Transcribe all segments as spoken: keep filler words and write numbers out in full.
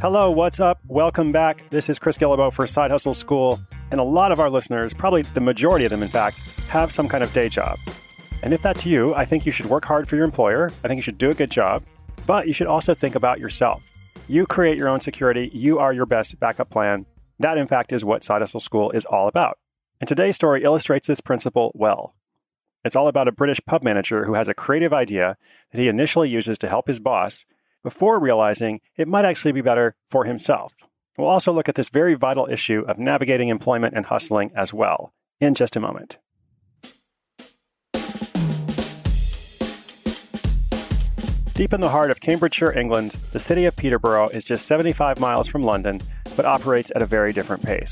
Hello, what's up? Welcome back. This is Chris Guillebeau for Side Hustle School. And a lot of our listeners, probably the majority of them in fact, have some kind of day job. And if that's you, I think you should work hard for your employer. I think you should do a good job. But you should also think about yourself. You create your own security. You are your best backup plan. That, in fact, is what Side Hustle School is all about. And today's story illustrates this principle well. It's all about a British pub manager who has a creative idea that he initially uses to help his boss before realizing it might actually be better for himself. We'll also look at this very vital issue of navigating employment and hustling as well in just a moment. Deep in the heart of Cambridgeshire, England, the city of Peterborough is just seventy-five miles from London, but operates at a very different pace.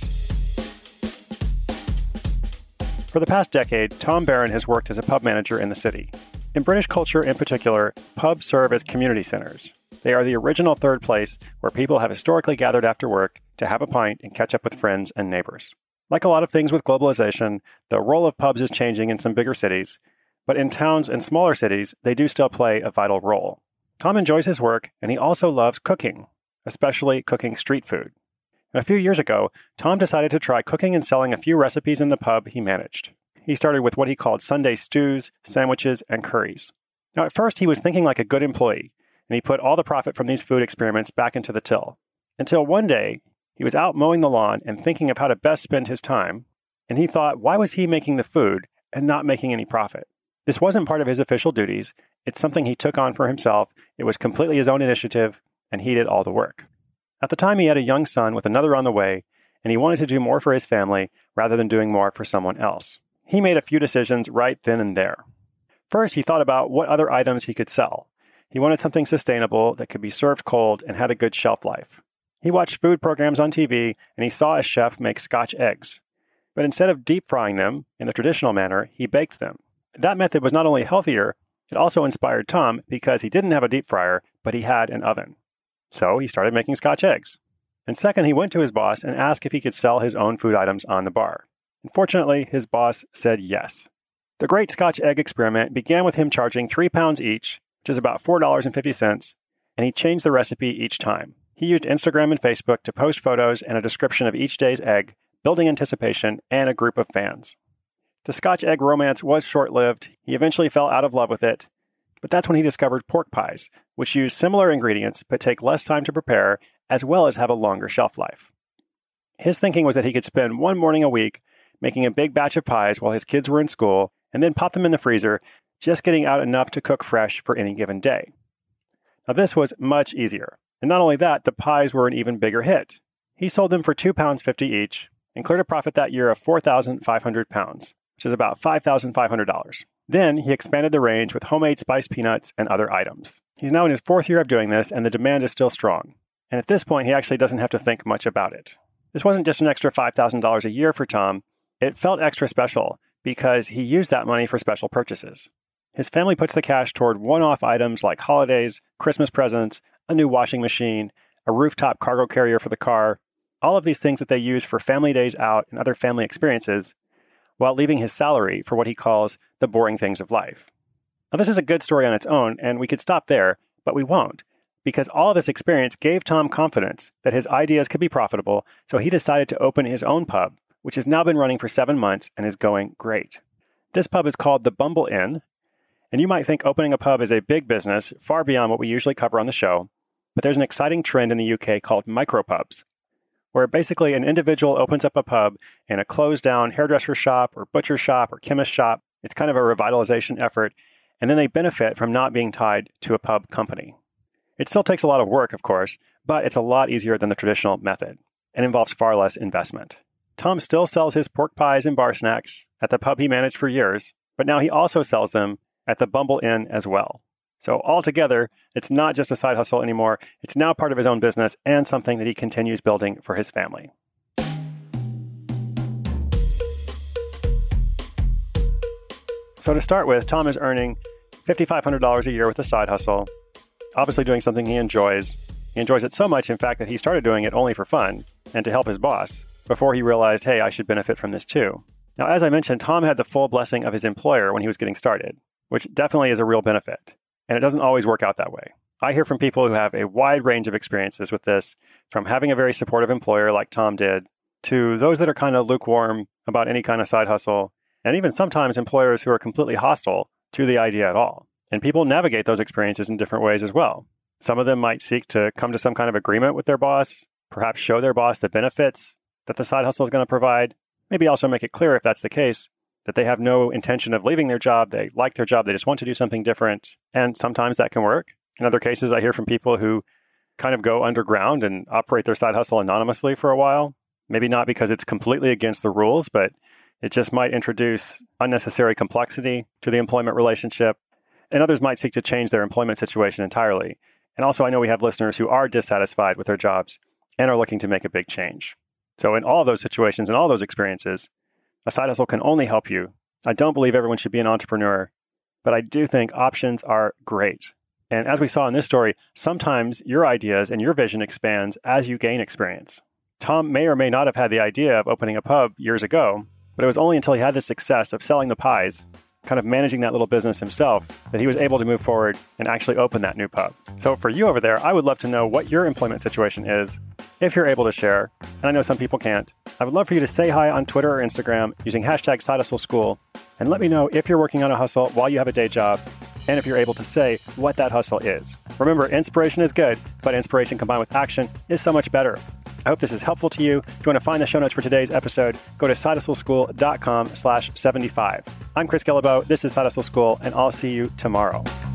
For the past decade, Tom Barron has worked as a pub manager in the city. In British culture in particular, pubs serve as community centers. They are the original third place where people have historically gathered after work to have a pint and catch up with friends and neighbors. Like a lot of things with globalization, the role of pubs is changing in some bigger cities, but in towns and smaller cities, they do still play a vital role. Tom enjoys his work, and he also loves cooking, especially cooking street food. And a few years ago, Tom decided to try cooking and selling a few recipes in the pub he managed. He started with what he called Sunday stews, sandwiches, and curries. Now, at first, he was thinking like a good employee, and he put all the profit from these food experiments back into the till. Until one day, he was out mowing the lawn and thinking of how to best spend his time, and he thought, why was he making the food and not making any profit? This wasn't part of his official duties. It's something he took on for himself. It was completely his own initiative, and he did all the work. At the time, he had a young son with another on the way, and he wanted to do more for his family rather than doing more for someone else. He made a few decisions right then and there. First, he thought about what other items he could sell. He wanted something sustainable that could be served cold and had a good shelf life. He watched food programs on T V, and he saw a chef make Scotch eggs. But instead of deep frying them in the traditional manner, he baked them. That method was not only healthier, it also inspired Tom because he didn't have a deep fryer, but he had an oven. So he started making Scotch eggs. And second, he went to his boss and asked if he could sell his own food items on the bar. Unfortunately, his boss said yes. The Great Scotch Egg Experiment began with him charging three pounds each, which is about four dollars and fifty cents, and he changed the recipe each time. He used Instagram and Facebook to post photos and a description of each day's egg, building anticipation and a group of fans. The Scotch egg romance was short-lived. He eventually fell out of love with it, but that's when he discovered pork pies, which use similar ingredients but take less time to prepare, as well as have a longer shelf life. His thinking was that he could spend one morning a week making a big batch of pies while his kids were in school, and then pop them in the freezer, just getting out enough to cook fresh for any given day. Now this was much easier. And not only that, the pies were an even bigger hit. He sold them for two pounds fifty each and cleared a profit that year of four thousand five hundred pounds, which is about five thousand five hundred dollars. Then he expanded the range with homemade spiced peanuts and other items. He's now in his fourth year of doing this, and the demand is still strong. And at this point, he actually doesn't have to think much about it. This wasn't just an extra five thousand dollars a year for Tom. It felt extra special because he used that money for special purchases. His family puts the cash toward one-off items like holidays, Christmas presents, a new washing machine, a rooftop cargo carrier for the car, all of these things that they use for family days out and other family experiences, while leaving his salary for what he calls the boring things of life. Now, this is a good story on its own, and we could stop there, but we won't, because all of this experience gave Tom confidence that his ideas could be profitable, so he decided to open his own pub, which has now been running for seven months and is going great. This pub is called the Bumble Inn, and you might think opening a pub is a big business, far beyond what we usually cover on the show, but there's an exciting trend in the U K called micropubs, where basically an individual opens up a pub in a closed-down hairdresser shop or butcher shop or chemist shop. It's kind of a revitalization effort, and then they benefit from not being tied to a pub company. It still takes a lot of work, of course, but it's a lot easier than the traditional method and involves far less investment. Tom still sells his pork pies and bar snacks at the pub he managed for years, but now he also sells them at the Bumble Inn as well. So altogether, it's not just a side hustle anymore. It's now part of his own business and something that he continues building for his family. So to start with, Tom is earning five thousand five hundred dollars a year with a side hustle, obviously doing something he enjoys. He enjoys it so much, in fact, that he started doing it only for fun and to help his boss before he realized, hey, I should benefit from this too. Now, as I mentioned, Tom had the full blessing of his employer when he was getting started, which definitely is a real benefit. And it doesn't always work out that way. I hear from people who have a wide range of experiences with this, from having a very supportive employer like Tom did, to those that are kind of lukewarm about any kind of side hustle, and even sometimes employers who are completely hostile to the idea at all. And people navigate those experiences in different ways as well. Some of them might seek to come to some kind of agreement with their boss, perhaps show their boss the benefits that the side hustle is going to provide, maybe also make it clear, if that's the case, that they have no intention of leaving their job, they like their job, they just want to do something different, and sometimes that can work. In other cases, I hear from people who kind of go underground and operate their side hustle anonymously for a while, maybe not because it's completely against the rules, but it just might introduce unnecessary complexity to the employment relationship, and others might seek to change their employment situation entirely. And also, I know we have listeners who are dissatisfied with their jobs and are looking to make a big change. So in all of those situations and all those experiences, a side hustle can only help you. I don't believe everyone should be an entrepreneur, but I do think options are great. And as we saw in this story, sometimes your ideas and your vision expands as you gain experience. Tom may or may not have had the idea of opening a pub years ago, but it was only until he had the success of selling the pies, kind of managing that little business himself, that he was able to move forward and actually open that new pub. So for you over there, I would love to know what your employment situation is, if you're able to share, and I know some people can't. I would love for you to say hi on Twitter or Instagram using hashtag SideHustleSchool, and let me know if you're working on a hustle while you have a day job, and if you're able to say what that hustle is. Remember, inspiration is good, but inspiration combined with action is so much better. I hope this is helpful to you. If you want to find the show notes for today's episode, go to sidehustleschool.com slash 75. I'm Chris Guillebeau. This is Side Hustle School, and I'll see you tomorrow.